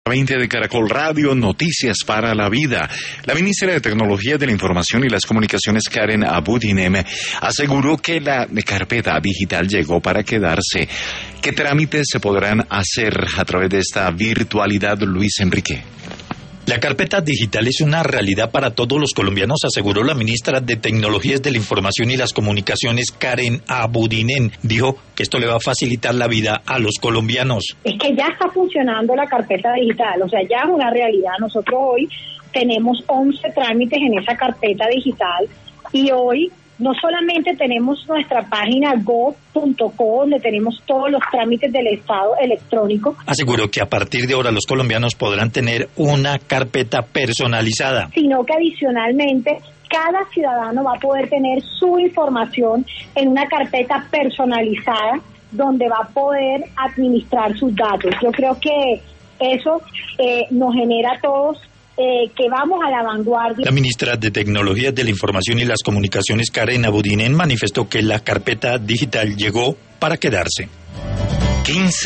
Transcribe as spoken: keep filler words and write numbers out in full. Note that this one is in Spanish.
veinte de Caracol Radio, Noticias para la Vida. La ministra de Tecnología de la Información y las Comunicaciones, Karen Abudinen, aseguró que la carpeta digital llegó para quedarse. ¿Qué trámites se podrán hacer a través de esta virtualidad, Luis Enrique? La carpeta digital es una realidad para todos los colombianos, aseguró la ministra de Tecnologías de la Información y las Comunicaciones, Karen Abudinen. Dijo que esto le va a facilitar la vida a los colombianos. Es que ya está funcionando la carpeta digital, o sea, ya es una realidad. Nosotros hoy tenemos once trámites en esa carpeta digital y hoy no solamente tenemos nuestra página gov punto co, donde tenemos todos los trámites del Estado electrónico. Aseguró que a partir de ahora los colombianos podrán tener una carpeta personalizada. Sino que adicionalmente cada ciudadano va a poder tener su información en una carpeta personalizada donde va a poder administrar sus datos. Yo creo que eso eh, nos genera a todos Eh, que vamos a la vanguardia. La ministra de Tecnologías de la Información y las Comunicaciones, Karen Abudinen, manifestó que la carpeta digital llegó para quedarse. quince